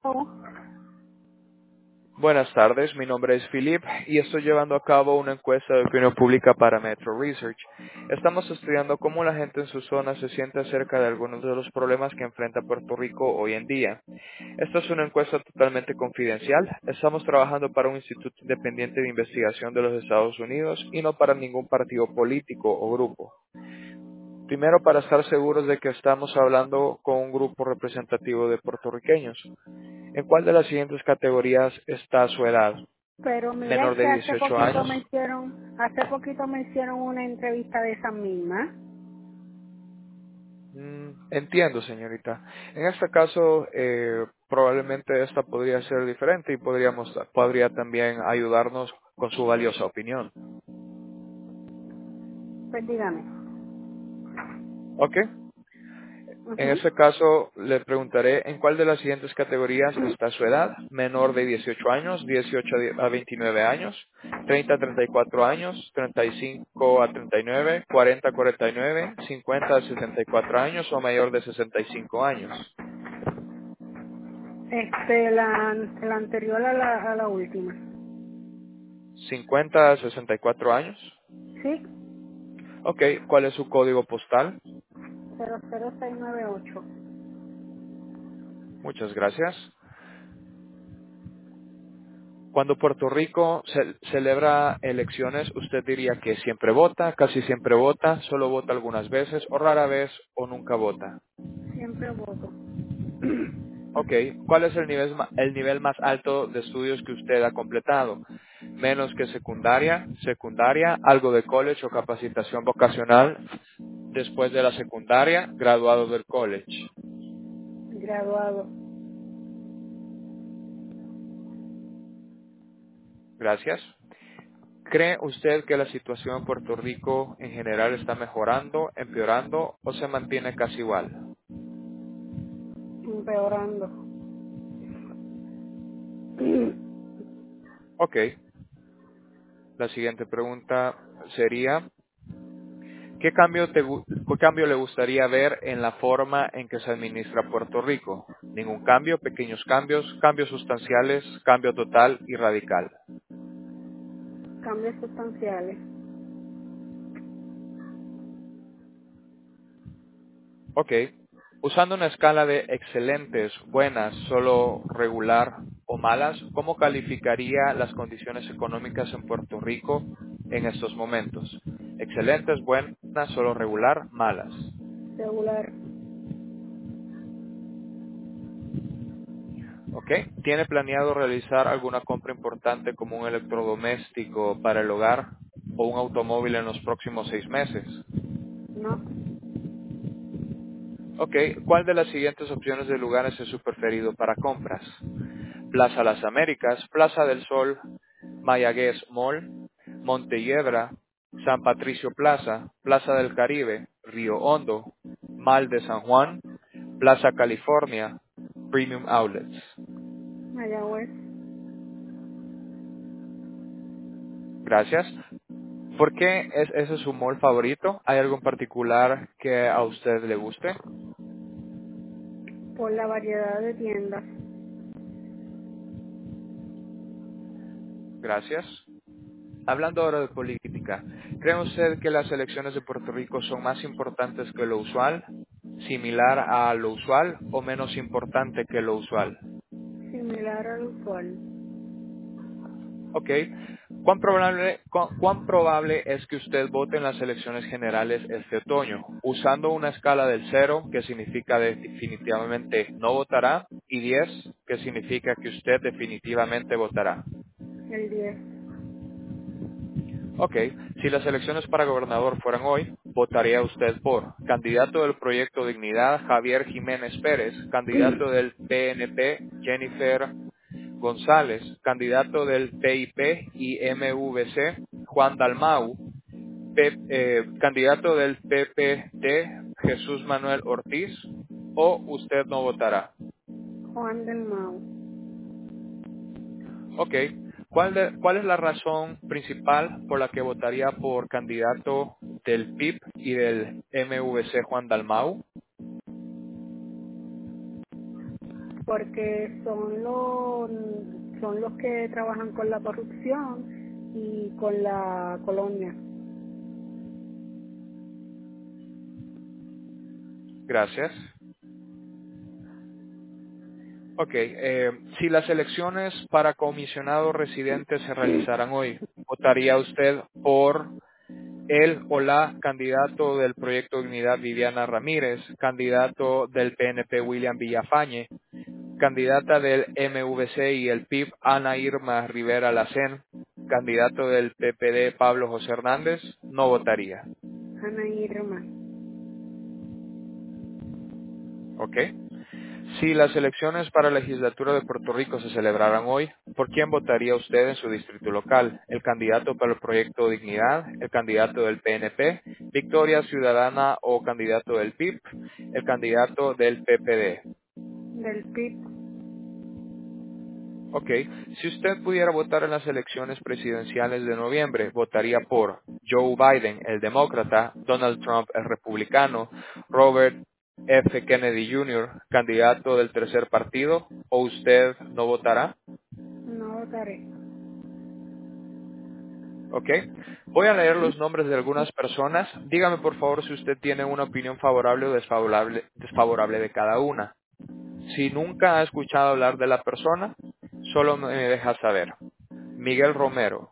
Buenas tardes, mi nombre es Philip y estoy llevando a cabo una encuesta de opinión pública para Metro Research. Estamos estudiando cómo la gente en su zona se siente acerca de algunos de los problemas que enfrenta Puerto Rico hoy en día. Esta es una encuesta totalmente confidencial. Estamos trabajando para un instituto independiente de investigación de los Estados Unidos y no para ningún partido político o grupo. Primero, para estar seguros de que estamos hablando con un grupo representativo de puertorriqueños. ¿En cuál de las siguientes categorías está su edad? Pero mira, es Menor de que 18 años. hace poquito me hicieron una entrevista de esa misma. Entiendo, señorita. En este caso, probablemente esta podría ser diferente y podría también ayudarnos con su valiosa opinión. Pues dígame. ¿Ok? En Ujú. ese caso, le preguntaré en cuál de las siguientes categorías está su edad. Menor de 18 años, 18 a 29 años, 30 a 34 años, 35 a 39, 40 a 49, 50 a 64 años o mayor de 65 años. La anterior a la última. 50 a 64 años. Sí, Ok, ¿cuál es su código postal? 00698. Muchas gracias. Cuando Puerto Rico celebra elecciones, ¿usted diría que siempre vota, casi siempre vota, solo vota algunas veces, o rara vez, o nunca vota? Siempre voto. Ok, ¿cuál es el nivel más alto de estudios que usted ha completado? Menos que secundaria, algo de college o capacitación vocacional, después de la secundaria, graduado del college. Graduado. Gracias. ¿Cree usted que la situación en Puerto Rico en general está mejorando, empeorando o se mantiene casi igual? Empeorando. Ok, la siguiente pregunta sería, ¿qué cambio le gustaría ver en la forma en que se administra Puerto Rico? Ningún cambio, pequeños cambios, cambios sustanciales, cambio total y radical. Cambios sustanciales. Ok, usando una escala de excelentes, buenas, solo regular o malas, ¿cómo calificaría las condiciones económicas en Puerto Rico en estos momentos? Excelentes, buenas, solo regular, malas. Regular. Ok, ¿tiene planeado realizar alguna compra importante como un electrodoméstico para el hogar o un automóvil en los próximos 6 meses? No. Ok, ¿cuál de las siguientes opciones de lugares es su preferido para compras? Plaza Las Américas, Plaza del Sol, Mayagüez Mall, Montelledra, San Patricio Plaza, Plaza del Caribe, Río Hondo, Mall de San Juan, Plaza California, Premium Outlets. Mayagüez. Gracias. ¿Por qué es ese su mall favorito? ¿Hay algo en particular que a usted le guste? Por la variedad de tiendas. Gracias. Hablando ahora de política, ¿cree usted que las elecciones de Puerto Rico son más importantes que lo usual, similar a lo usual o menos importante que lo usual? Similar al usual. Ok. ¿Cuán probable es que usted vote en las elecciones generales este otoño? Usando una escala del 0, que significa definitivamente no votará, y 10, que significa que usted definitivamente votará. El 10. Ok, si las elecciones para gobernador fueran hoy, votaría usted por candidato del Proyecto Dignidad, Javier Jiménez Pérez, candidato del PNP, Jennifer González, candidato del PIP y MVC, Juan Dalmau, candidato del PPD, Jesús Manuel Ortiz, o usted no votará. Juan del Mau. Ok. ¿Cuál es la razón principal por la que votaría por candidato del PIP y del MVC Juan Dalmau? porque son los que trabajan con la corrupción y con la colonia. Gracias. Ok, si las elecciones para comisionado residente se realizaran hoy, ¿votaría usted por el o la candidato del Proyecto Dignidad Viviana Ramírez, candidato del PNP William Villafañe, candidata del MVC y el PIB Ana Irma Rivera Lacén, candidato del PPD Pablo José Hernández? No votaría. Ana Irma. ¿Ok? Si las elecciones para la legislatura de Puerto Rico se celebraran hoy, ¿por quién votaría usted en su distrito local? ¿El candidato para el Proyecto Dignidad? ¿El candidato del PNP? ¿Victoria Ciudadana o candidato del PIB? ¿El candidato del PPD? Del PIB. Ok, si usted pudiera votar en las elecciones presidenciales de noviembre, ¿votaría por Joe Biden, el demócrata, Donald Trump, el republicano, Robert F. Kennedy Jr., candidato del tercer partido, o usted no votará? No votaré. Ok, voy a leer los nombres de algunas personas. Dígame por favor si usted tiene una opinión favorable o desfavorable de cada una. Si nunca ha escuchado hablar de la persona, solo me deja saber. Miguel Romero.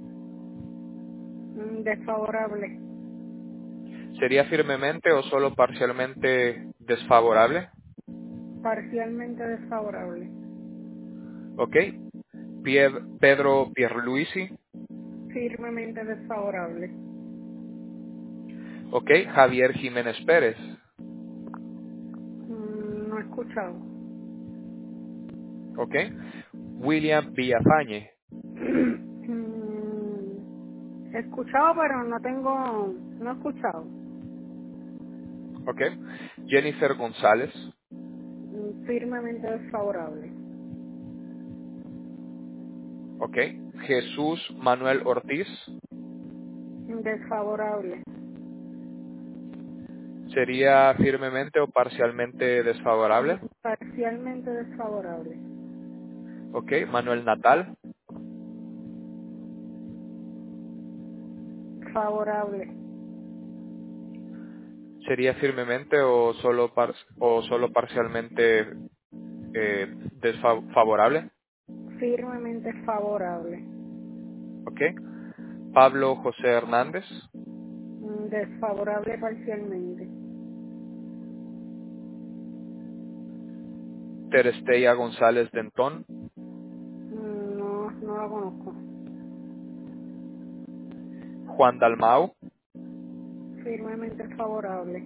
Desfavorable. ¿Sería firmemente o solo parcialmente desfavorable? Parcialmente desfavorable. ¿Ok? Pedro Pierluisi. Firmemente desfavorable. ¿Ok? Javier Jiménez Pérez. No he escuchado. ¿Ok? William Villafañe. He escuchado, pero no he escuchado. ¿Ok? Jennifer González. Firmemente desfavorable. ¿Ok? Jesús Manuel Ortiz. Desfavorable. ¿Sería firmemente o parcialmente desfavorable? Parcialmente desfavorable. ¿Ok? Manuel Natal. Favorable. ¿Sería firmemente o solo parcialmente desfavorable? Firmemente favorable. ¿Ok? Pablo José Hernández. Desfavorable parcialmente. Terestella González Dentón. No la conozco. Juan Dalmau. Firmemente favorable.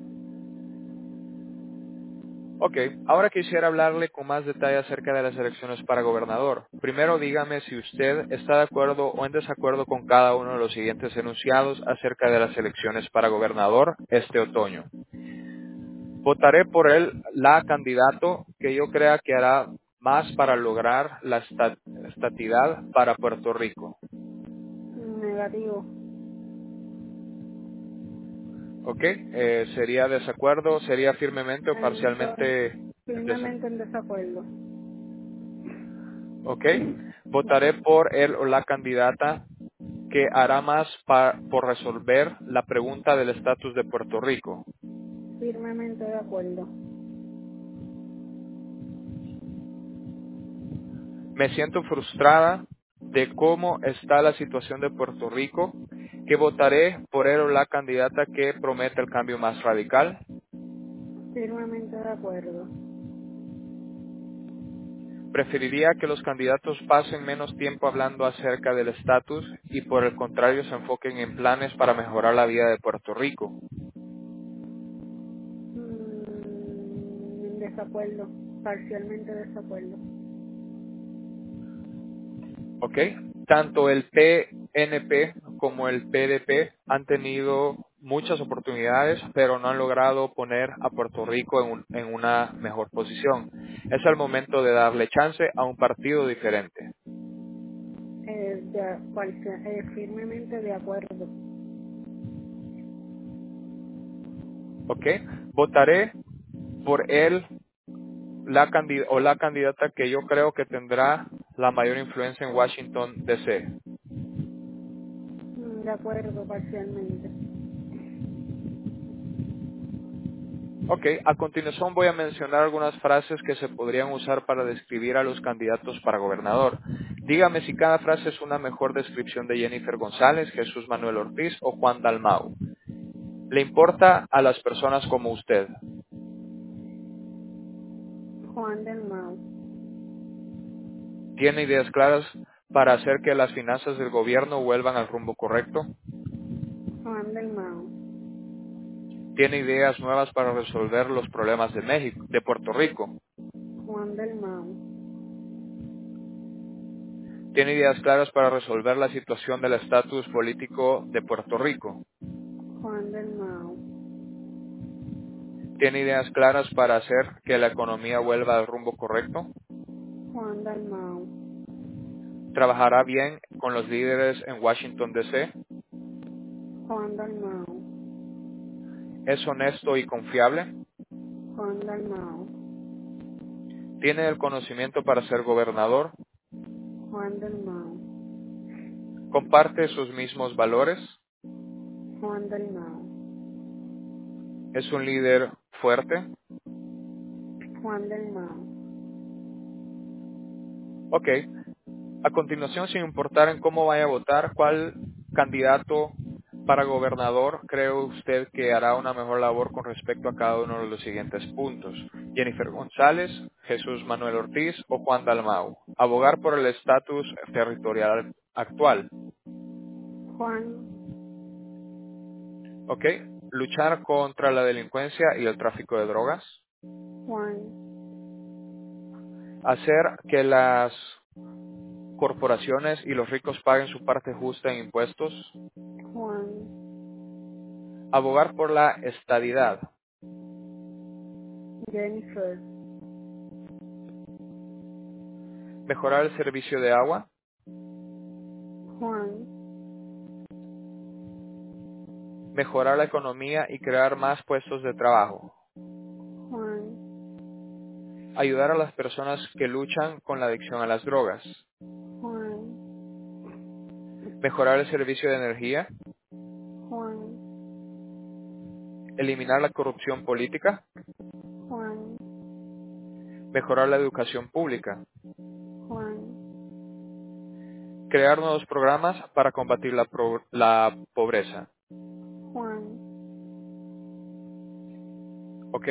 Ok, ahora quisiera hablarle con más detalle acerca de las elecciones para gobernador. Primero dígame si usted está de acuerdo o en desacuerdo con cada uno de los siguientes enunciados acerca de las elecciones para gobernador este otoño. Votaré por la candidato que yo crea que hará más para lograr la estatidad para Puerto Rico. Negativo. Ok, ¿sería desacuerdo, sería firmemente o parcialmente Firmemente en desacuerdo. ok? Votaré por él o la candidata que hará más por resolver la pregunta del estatus de Puerto Rico. Firmemente de acuerdo. Me siento frustrada de cómo está la situación de Puerto Rico, que votaré por él o la candidata que promete el cambio más radical. Firmemente de acuerdo. Preferiría que los candidatos pasen menos tiempo hablando acerca del estatus y por el contrario se enfoquen en planes para mejorar la vida de Puerto Rico. En desacuerdo. Parcialmente desacuerdo. ¿Ok? Tanto el PNP como el PDP han tenido muchas oportunidades, pero no han logrado poner a Puerto Rico en una mejor posición. Es el momento de darle chance a un partido diferente. Firmemente de acuerdo. ¿Ok? Votaré por él la candidata que yo creo que tendrá la mayor influencia en Washington, D.C. De acuerdo, parcialmente. Ok, a continuación voy a mencionar algunas frases que se podrían usar para describir a los candidatos para gobernador. Dígame si cada frase es una mejor descripción de Jennifer González, Jesús Manuel Ortiz o Juan Dalmau. ¿Le importa a las personas como usted? Juan del Mau. ¿Tiene ideas claras para hacer que las finanzas del gobierno vuelvan al rumbo correcto? Juan del Mau. ¿Tiene ideas nuevas para resolver los problemas de México, de Puerto Rico? Juan del Mau. ¿Tiene ideas claras para resolver la situación del estatus político de Puerto Rico? Juan del Mau. ¿Tiene ideas claras para hacer que la economía vuelva al rumbo correcto? Juan del Mau. ¿Trabajará bien con los líderes en Washington, D.C.? Juan del Mau. ¿Es honesto y confiable? Juan del Mau. ¿Tiene el conocimiento para ser gobernador? Juan del Mau. ¿Comparte sus mismos valores? Juan del Mau. ¿Es un líder fuerte? Juan del Mau. Ok. A continuación, sin importar en cómo vaya a votar, ¿cuál candidato para gobernador cree usted que hará una mejor labor con respecto a cada uno de los siguientes puntos? Jennifer González, Jesús Manuel Ortiz o Juan Dalmau. Abogar por el estatus territorial actual. Juan. Ok. Luchar contra la delincuencia y el tráfico de drogas. Juan. Hacer que las corporaciones y los ricos paguen su parte justa en impuestos. Juan. Abogar por la estadidad. Jennifer. Mejorar el servicio de agua. Juan. Mejorar la economía y crear más puestos de trabajo. Juan. Ayudar a las personas que luchan con la adicción a las drogas. Juan. Mejorar el servicio de energía. Juan. Eliminar la corrupción política. Juan. Mejorar la educación pública. Juan. Crear nuevos programas para combatir la pobreza. Juan. ¿Ok?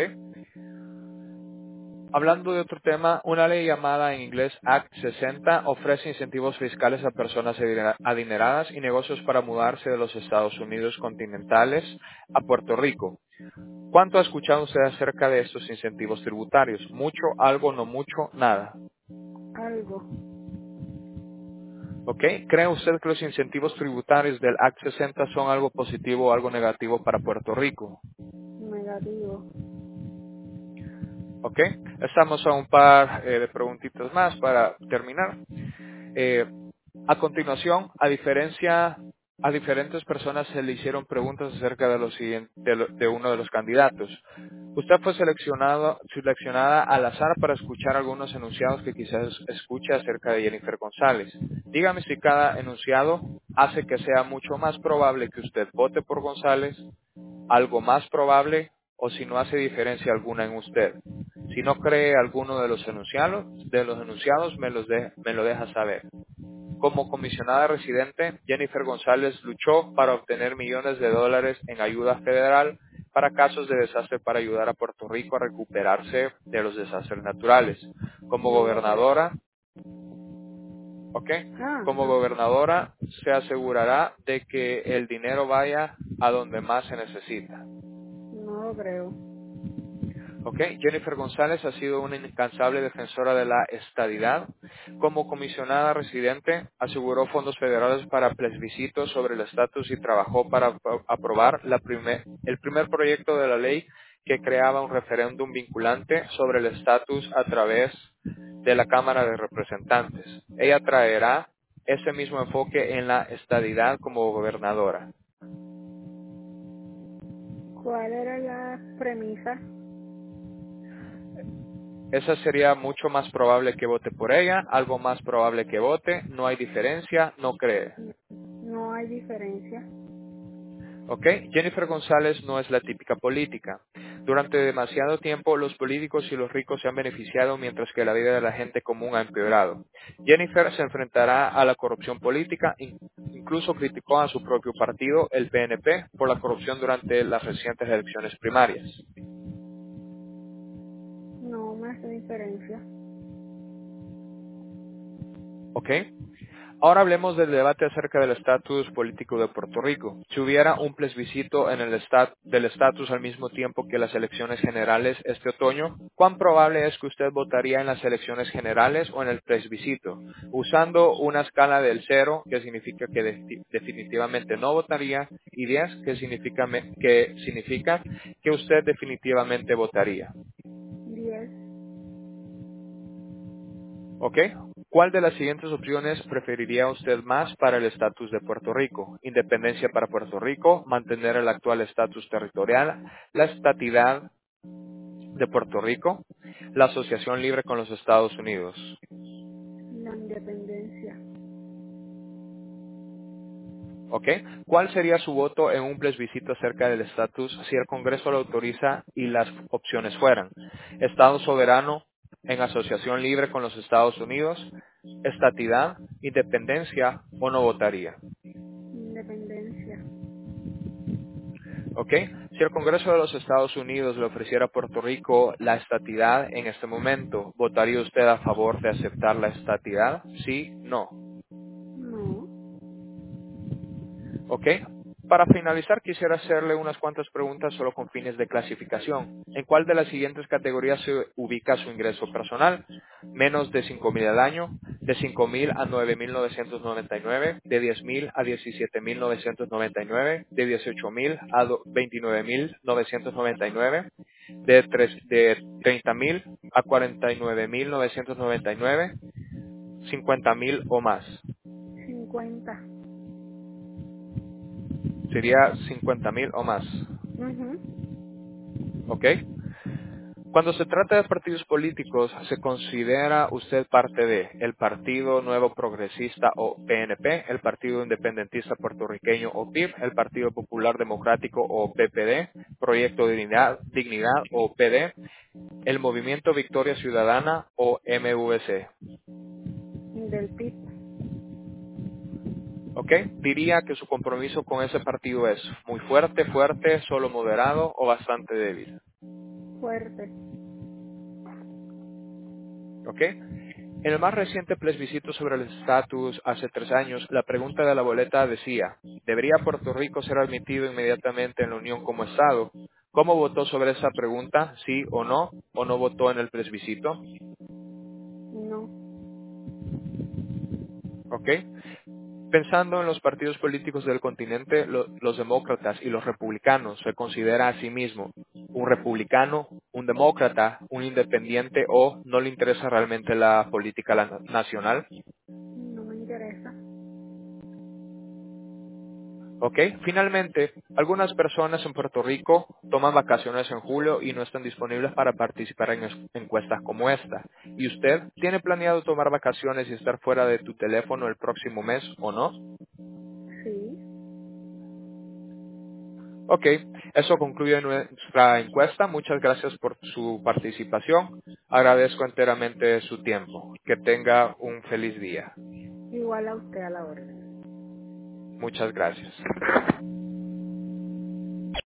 Hablando de otro tema, una ley llamada en inglés Act 60 ofrece incentivos fiscales a personas adineradas y negocios para mudarse de los Estados Unidos continentales a Puerto Rico. ¿Cuánto ha escuchado usted acerca de estos incentivos tributarios? ¿Mucho, algo, no mucho, nada? Algo. ¿Ok? ¿Cree usted que los incentivos tributarios del Act 60 son algo positivo o algo negativo para Puerto Rico? Negativo. ¿Ok? Estamos a un par de preguntitas más para terminar. Eh, a continuación, a diferentes personas se le hicieron preguntas acerca de de uno de los candidatos. Usted fue seleccionada al azar para escuchar algunos enunciados que quizás escuche acerca de Jennifer González. Dígame si cada enunciado hace que sea mucho más probable que usted vote por González, algo más probable, o si no hace diferencia alguna en usted. Si no cree alguno de los enunciados me lo deja saber. Como comisionada residente, Jennifer González luchó para obtener millones de dólares en ayuda federal para casos de desastre para ayudar a Puerto Rico a recuperarse de los desastres naturales. Como No lo creo. gobernadora, ¿ok? Como Ajá. gobernadora se asegurará de que el dinero vaya a donde más se necesita. No lo creo. ¿Ok? Jennifer González ha sido una incansable defensora de la estadidad. Como comisionada residente, aseguró fondos federales para plebiscitos sobre el estatus y trabajó para aprobar el primer proyecto de la ley que creaba un referéndum vinculante sobre el estatus a través de la Cámara de Representantes. Ella traerá ese mismo enfoque en la estadidad como gobernadora. ¿Cuál era la premisa? Esa sería mucho más probable que vote por ella, algo más probable que vote, no hay diferencia, no cree. No hay diferencia. ¿Ok? Jennifer González no es la típica política. Durante demasiado tiempo los políticos y los ricos se han beneficiado mientras que la vida de la gente común ha empeorado. Jennifer se enfrentará a la corrupción política, incluso criticó a su propio partido, el PNP, por la corrupción durante las recientes elecciones primarias. No me hace diferencia. ¿Ok? Ahora hablemos del debate acerca del estatus político de Puerto Rico. Si hubiera un plebiscito en el del estatus al mismo tiempo que las elecciones generales este otoño, ¿cuán probable es que usted votaría en las elecciones generales o en el plebiscito? Usando una escala del 0, que significa que definitivamente no votaría, y 10, que significa que usted definitivamente votaría. 10. ¿Ok? ¿Cuál de las siguientes opciones preferiría usted más para el estatus de Puerto Rico? Independencia para Puerto Rico, mantener el actual estatus territorial, la estatidad de Puerto Rico, la asociación libre con los Estados Unidos. La independencia. ¿Ok? ¿Cuál sería su voto en un plebiscito acerca del estatus si el Congreso lo autoriza y las opciones fueran Estado soberano en asociación libre con los Estados Unidos, estatidad, independencia o no votaría? Independencia. ¿Ok? Si el Congreso de los Estados Unidos le ofreciera a Puerto Rico la estatidad en este momento, ¿votaría usted a favor de aceptar la estatidad? Sí, no. No. ¿Ok? Para finalizar, quisiera hacerle unas cuantas preguntas solo con fines de clasificación. ¿En cuál de las siguientes categorías se ubica su ingreso personal? Menos de 5,000 al año, de 5,000 a 9,999, de 10,000 a 17,999, de 18,000 a 29,999, de 30,000 a 49,999, 50,000 o más. 50. Sería 50,000 o más. Mhm. ¿Ok? Cuando se trata de partidos políticos, ¿se considera usted parte de el Partido Nuevo Progresista o PNP, el Partido Independentista Puertorriqueño o PIP, el Partido Popular Democrático o PPD, Proyecto Dignidad o PD, el Movimiento Victoria Ciudadana o MVC? Del PIB. ¿Ok? Diría que su compromiso con ese partido es muy fuerte, solo moderado o bastante débil. Fuerte. ¿Ok? En el más reciente plebiscito sobre el estatus hace 3 años, la pregunta de la boleta decía, ¿debería Puerto Rico ser admitido inmediatamente en la Unión como Estado? ¿Cómo votó sobre esa pregunta? ¿Sí o no votó en el plebiscito? No. ¿Ok? Pensando en los partidos políticos del continente, los demócratas y los republicanos, ¿se considera a sí mismo un republicano, un demócrata, un independiente o no le interesa realmente la política nacional? No me interesa. ¿Ok? Finalmente, algunas personas en Puerto Rico toman vacaciones en julio y no están disponibles para participar en encuestas como esta. ¿Y usted tiene planeado tomar vacaciones y estar fuera de tu teléfono el próximo mes o no? Sí. Ok, eso concluye nuestra encuesta. Muchas gracias por su participación. Agradezco enteramente su tiempo. Que tenga un feliz día. Igual a usted a la orden. Muchas gracias.